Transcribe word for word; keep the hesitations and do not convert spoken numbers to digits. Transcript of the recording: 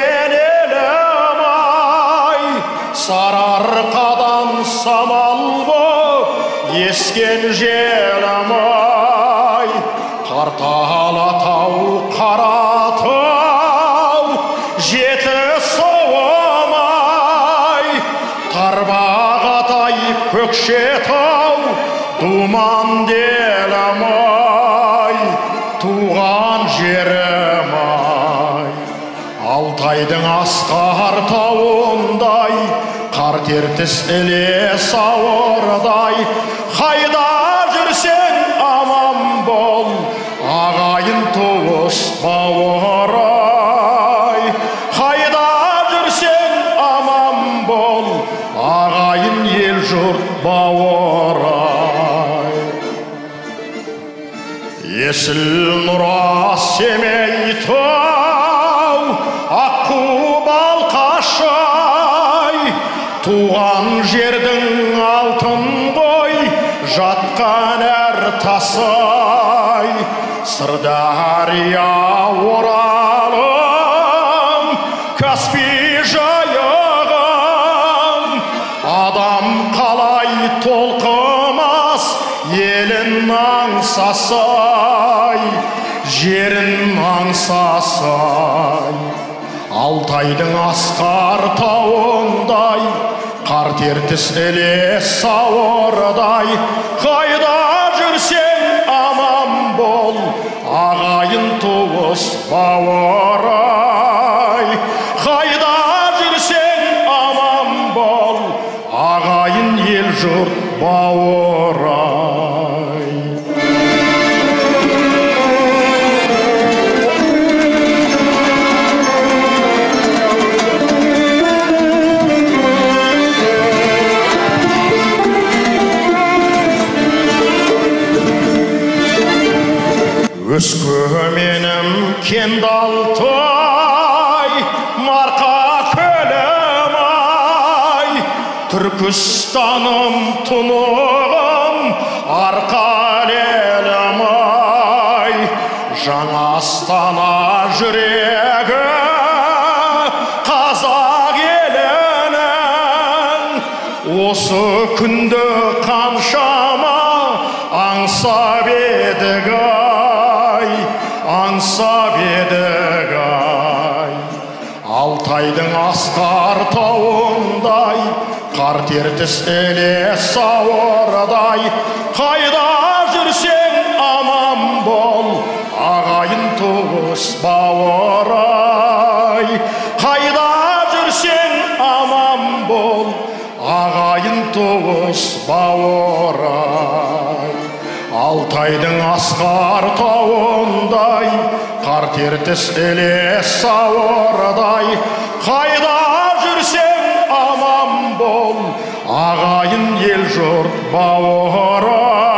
көрген елім-ай, сарыарқадан самал боп ескен желім-ай, Қартал Атау, Қаратау, Жетісуым-ай, Тарбағатай, Көкшетау, думан делім-ай, туған жерім-ай. Алтайдың асқар тауындай, қар тертіс іле сауырдай, қайда жүрсең аман бол, ағайын туыс бауыр-ай. Қайда жүрсең аман бол, ағайын ел жұрт бауыр-ай. Есіл нұра Семей тау, Аққу Балқаш-ай, туған жердің алтын ғой, жатқан әр тасай. Сырдария, Оралым, Каспий жайығым, адам қалай толқымас, елін аңсасай, жерін аңсасай. Алтайдың асқар тауындай, қар тертіс іле сауырдай, қайда жүрсең аман бол, ағайын туыс бауыр-ай. Қайда жүрсең аман бол, ағайын ел жұрт бауыр-ай. Өскеменім, Кенді Алтай, Марқа көлім-ай, Түркістаным, тұнығым, арқа лелім-ай. Жаңа Астана жүрегі қазақ елінің, осы күнді қаншама аңсап едік-ай, аңсап едік-ай. Алтайдың асқар тауындай, қар тертіс іле сауырдай, қайда жүрсең аман бол, ағайын туыс бауыр-ай. Қайда жүрсең аман бол, ағайын туыс бауыр-ай. Алтайдың асқар тауындай, қар тертіс іле сауырдай, қайда жүрсең аман бол, ағайын ел жұрт бауыр-ай.